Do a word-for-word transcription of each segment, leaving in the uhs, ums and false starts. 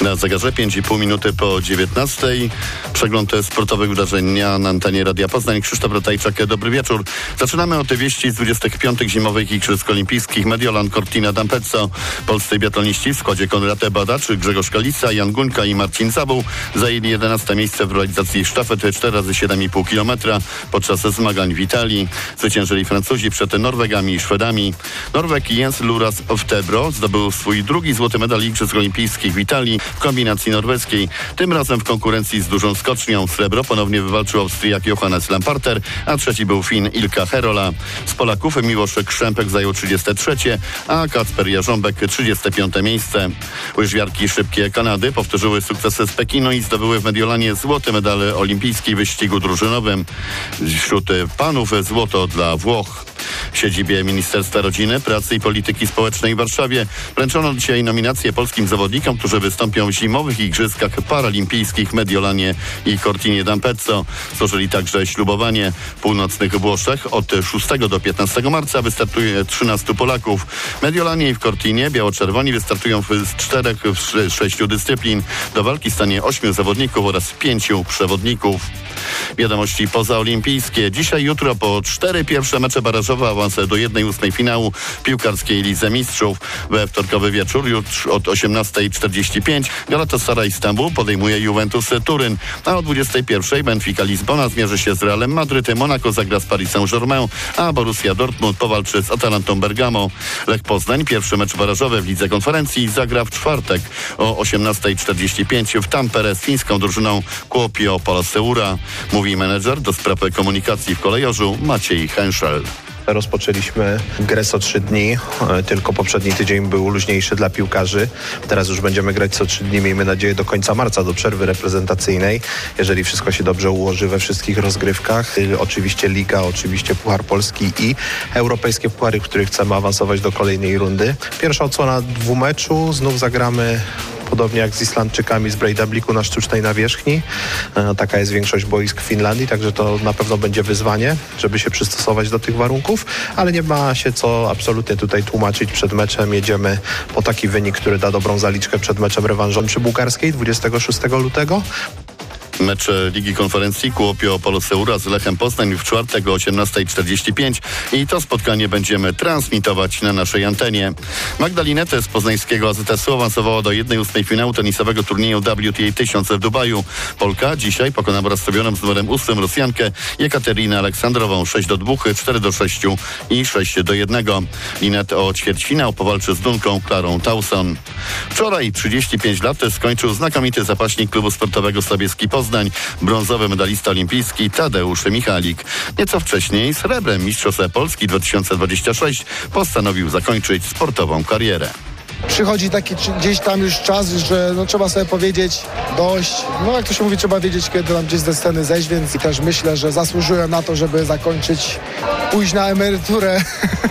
Na zegarze pięć i pół minuty po dziewiętnastej. Przegląd sportowych wydarzeń dnia na antenie Radia Poznań. Krzysztof Ratajczak, dobry wieczór. Zaczynamy od wieści z dwudziestych piątych zimowych Igrzysk Olimpijskich. Mediolan Cortina d'Ampezzo. Polscy biatloniści w składzie Konrad Badacz, Grzegorz Kalica, Jan Guńka i Marcin Zabuł zajęli jedenaste miejsce w realizacji sztafety cztery razy siedem i pół kilometra podczas zmagań w Italii. Zwyciężyli Francuzi przed Norwegami i Szwedami. Norweg Jens Luras Oftebro zdobył swój drugi złoty medal Igrzysk Olimpijskich w Italii w kombinacji norweskiej. Tym razem w konkurencji z dużą skocznią. Srebro ponownie wywalczył Austriak Johannes Lamparter, a trzeci był Fin Ilka Herola. Z Polaków Miłosz Krzępek zajął trzydzieste trzecie, a Kacper Jarząbek trzydzieste piąte miejsce. Łyżwiarki szybkie Kanady powtórzyły sukcesy z Pekinu i zdobyły w Mediolanie złoty medal olimpijski w wyścigu drużynowym. Wśród panów złoto dla Włoch. W siedzibie Ministerstwa Rodziny, Pracy i Polityki Społecznej w Warszawie wręczono dzisiaj nominacje polskim zawodnikom, którzy wystąpią w zimowych igrzyskach paralimpijskich w Mediolanie i Cortinie d'Ampezzo. Złożyli także ślubowanie. W północnych Włoszech od szóstego do piętnastego marca wystartuje trzynastu Polaków. W Mediolanie i w Cortinie biało-czerwoni wystartują z czterech z sześciu dyscyplin. Do walki stanie ośmiu zawodników oraz pięciu przewodników. Wiadomości pozaolimpijskie. Dzisiaj, jutro po cztery pierwsze mecze barażowe, awans do jednej ósmej finału piłkarskiej Lidze Mistrzów. We wtorkowy wieczór już od osiemnastej czterdzieści pięć Galatasaray Istanbul podejmuje Juventus Turyn, a o dwudziestej pierwszej Benfica Lizbona zmierzy się z Realem Madryt, Monaco zagra z Paris Saint-Germain, a Borussia Dortmund powalczy z Atalantą Bergamo. Lech Poznań, pierwszy mecz barażowy w Lidze Konferencji, zagra w czwartek o osiemnastej czterdzieści pięć w Tampere z fińską drużyną Kuopio Palloseura. Mówi menedżer do spraw komunikacji w Kolejorzu Maciej Henszel. Rozpoczęliśmy grę co trzy dni, tylko poprzedni tydzień był luźniejszy dla piłkarzy. Teraz już będziemy grać co trzy dni, miejmy nadzieję do końca marca, do przerwy reprezentacyjnej. Jeżeli wszystko się dobrze ułoży we wszystkich rozgrywkach. Oczywiście Liga, oczywiście Puchar Polski i europejskie puchary, w których chcemy awansować do kolejnej rundy. Pierwsza odsłona dwumeczu, znów zagramy podobnie jak z Islandczykami z Breidabliku na sztucznej nawierzchni. E, taka jest większość boisk w Finlandii, także to na pewno będzie wyzwanie, żeby się przystosować do tych warunków, ale nie ma się co absolutnie tutaj tłumaczyć przed meczem. Jedziemy po taki wynik, który da dobrą zaliczkę przed meczem rewanżowym przy Bułgarskiej dwudziestego szóstego lutego. Mecz Ligi Konferencji Kuopio Palloseura z Lechem Poznań w czwartek o osiemnastej czterdzieści pięć i to spotkanie będziemy transmitować na naszej antenie. Magdalineta z poznańskiego A Z S-u awansowała do jednej ósmej finału tenisowego turnieju W T A tysiąc w Dubaju. Polka dzisiaj pokonała rozstawioną z numerem ósmym Rosjankę Jekaterinę Aleksandrową sześć do dwóch, cztery do sześciu i sześć do jednego. Linet o ćwierćfinał powalczy z Dunką Klarą Tauson. Wczoraj trzydzieści pięć lat skończył znakomity zapaśnik klubu sportowego Sobieski Poznań, brązowy medalista olimpijski Tadeusz Michalik. Nieco wcześniej srebrem Mistrzostw Polski dwa tysiące dwudziesty szósty postanowił zakończyć sportową karierę. Przychodzi taki gdzieś tam już czas, że no, trzeba sobie powiedzieć dość. No jak to się mówi, trzeba wiedzieć, kiedy tam gdzieś ze sceny zejść, więc też myślę, że zasłużyłem na to, żeby zakończyć, pójść na emeryturę.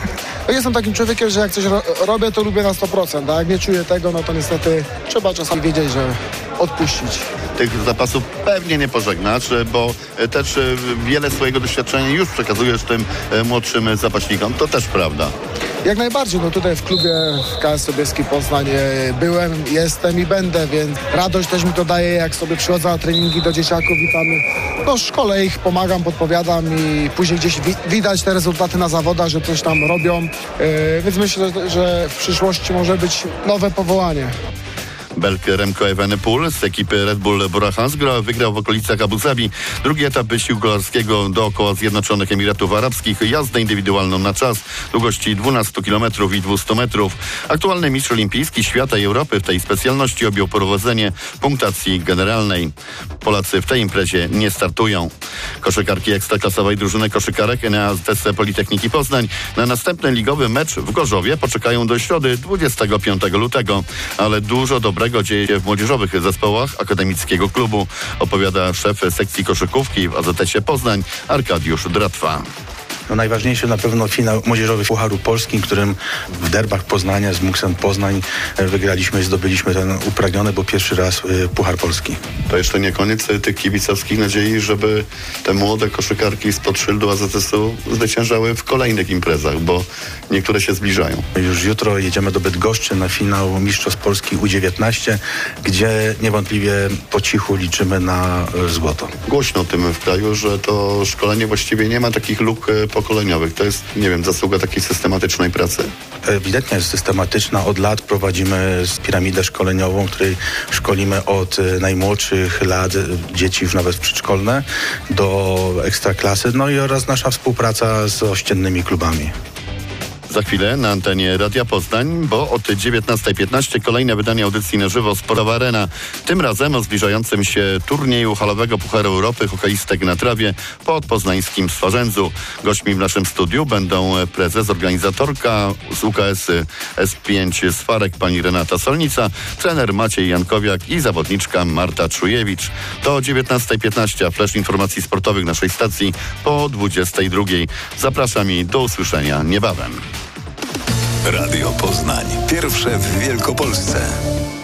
Ja jestem takim człowiekiem, że jak coś ro- robię, to lubię na sto procent, a jak nie czuję tego, no to niestety trzeba czasami wiedzieć, że odpuścić. Tych zapasów pewnie nie pożegnasz, bo też wiele swojego doświadczenia już przekazujesz tym młodszym zapaśnikom. To też prawda. Jak najbardziej, no tutaj w klubie K S Sobieski Poznań byłem, jestem i będę, więc radość też mi to daje, jak sobie przychodzę na treningi do dzieciaków i tam no szkole ich, pomagam, podpowiadam i później gdzieś wi- widać te rezultaty na zawodach, że coś tam robią, yy, więc myślę, że w przyszłości może być nowe powołanie. Belg Remco Evenepoel z ekipy Red Bull Bora Hansgrohe wygrał w okolicach Abu Zabi drugi etap wyścigu kolarskiego dookoła Zjednoczonych Emiratów Arabskich, jazdę indywidualną na czas długości dwanaście kilometrów i dwieście metrów. Aktualny mistrz olimpijski świata i Europy w tej specjalności objął prowadzenie punktacji generalnej. Polacy w tej imprezie nie startują. Koszykarki ekstraklasowej drużyny koszykarek N A Z S Politechniki Poznań na następny ligowy mecz w Gorzowie poczekają do środy dwudziestego piątego lutego, ale dużo dobrego dzieje się w młodzieżowych zespołach akademickiego klubu, opowiada szef sekcji koszykówki w A Z S-ie Poznań Arkadiusz Dratwa. No najważniejszy na pewno finał młodzieżowy Pucharu Polski, którym w derbach Poznania z Muksem Poznań wygraliśmy i zdobyliśmy ten upragniony, bo pierwszy raz Puchar Polski. To jeszcze nie koniec tych kibicowskich nadziei, żeby te młode koszykarki spod szyldu A Z S-u zwyciężały w kolejnych imprezach, bo niektóre się zbliżają. Już jutro jedziemy do Bydgoszczy na finał Mistrzostw Polski U dziewiętnaście, gdzie niewątpliwie po cichu liczymy na złoto. Głośno o tym w kraju, że to szkolenie właściwie nie ma takich luk pokoleniowych. To jest, nie wiem, zasługa takiej systematycznej pracy? Ewidentnie jest systematyczna. Od lat prowadzimy piramidę szkoleniową, której szkolimy od najmłodszych lat, dzieci już nawet przedszkolne, do ekstraklasy, no i oraz nasza współpraca z ościennymi klubami. Za chwilę na antenie Radia Poznań, bo od dziewiętnasta piętnaście kolejne wydanie audycji na żywo Sportowa Arena. Tym razem o zbliżającym się turnieju halowego Pucharu Europy hokeistek na trawie pod poznańskim Swarzędzu. Gośćmi w naszym studiu będą prezes, organizatorka z U K S S pięć Swarek pani Renata Solnica, trener Maciej Jankowiak i zawodniczka Marta Czujewicz. Do dziewiętnasta piętnaście, a flash informacji sportowych naszej stacji po dwudziestej drugiej. Zapraszam i do usłyszenia niebawem. Radio Poznań. Pierwsze w Wielkopolsce.